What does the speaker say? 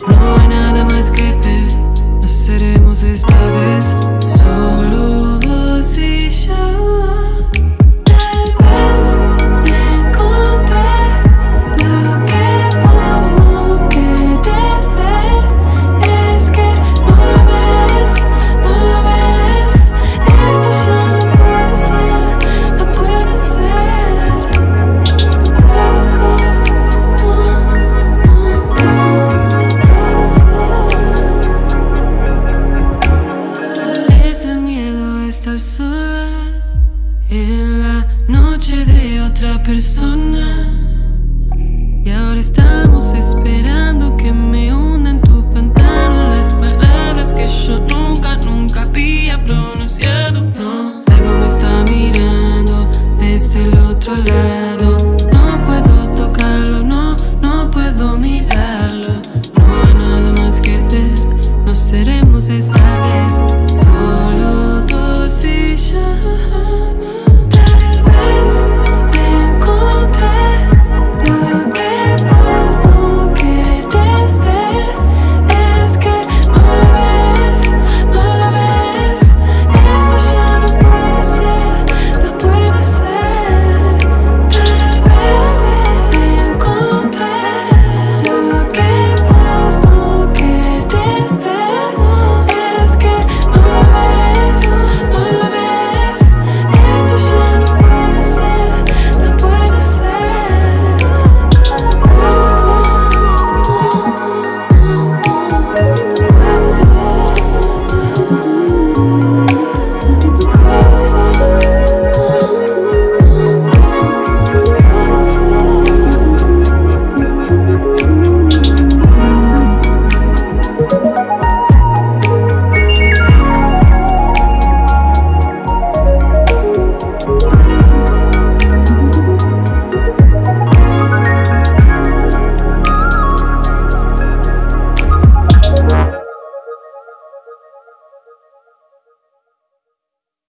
No hay nada más que ver. No seremos esta vez solo vos y yo. Tal vez encontré lo que vos no querés ver. Es que no lo ves, no lo ves. Esto ya no puede ser, no puede ser, no puede ser, no, no, no puede ser. Es el miedo a estar sola en la noche de otra persona.